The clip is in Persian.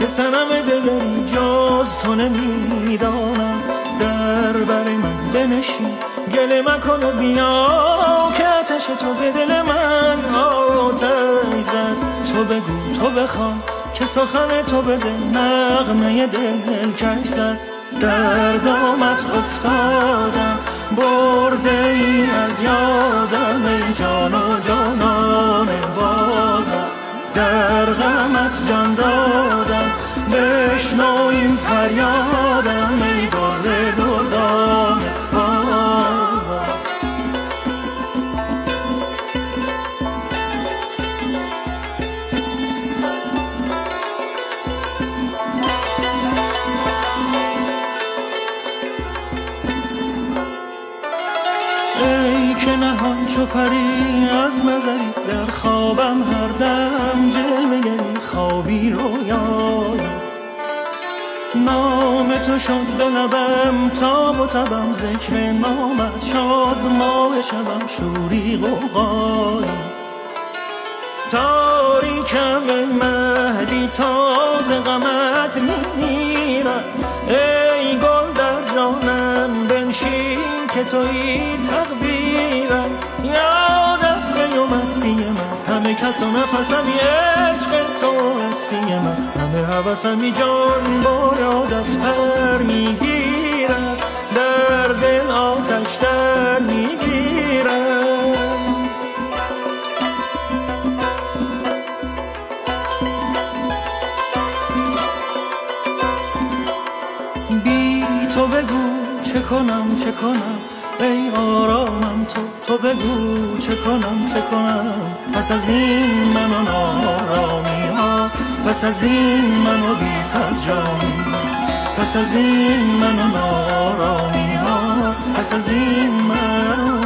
که صنم دگری جز تو نمیدانم. در بر من بنشین گله مکن و بیا که آتش تو به دل من آتش زد. تو بگو تو بخوان که سخن تو به دل نغمه دل کش زد. در دامت افتادم برده ای از یادم ای جان و جانان بازم. در غمت جان دادم بشنو این فریادم ای گل دردان بازم. ای که نهان چو پری از نظری در خوابم هر دم جلوه خوابی رویایی. نام تو شد به لبم تاب و تبم ذکر نامت شد ماه شبم شوری غوغایی. تاریکم ای مهدی تازه غمت میمیرم. ای گل در جانم بنشین که تویی تدبیرم. یادت به مستی من همه کس و نفسمی عشق تو هستی من. همه حوثمی جان با یادت پر میگیرد در دل آتش در میگیرد. بی تو بگو چه کنم چه کنم ای آرامم تو بگو چه کنم چه کنم. پس از این من و نارامی ها پس از این من و بی فرجامی. پس از این من و نارامی ها پس از این من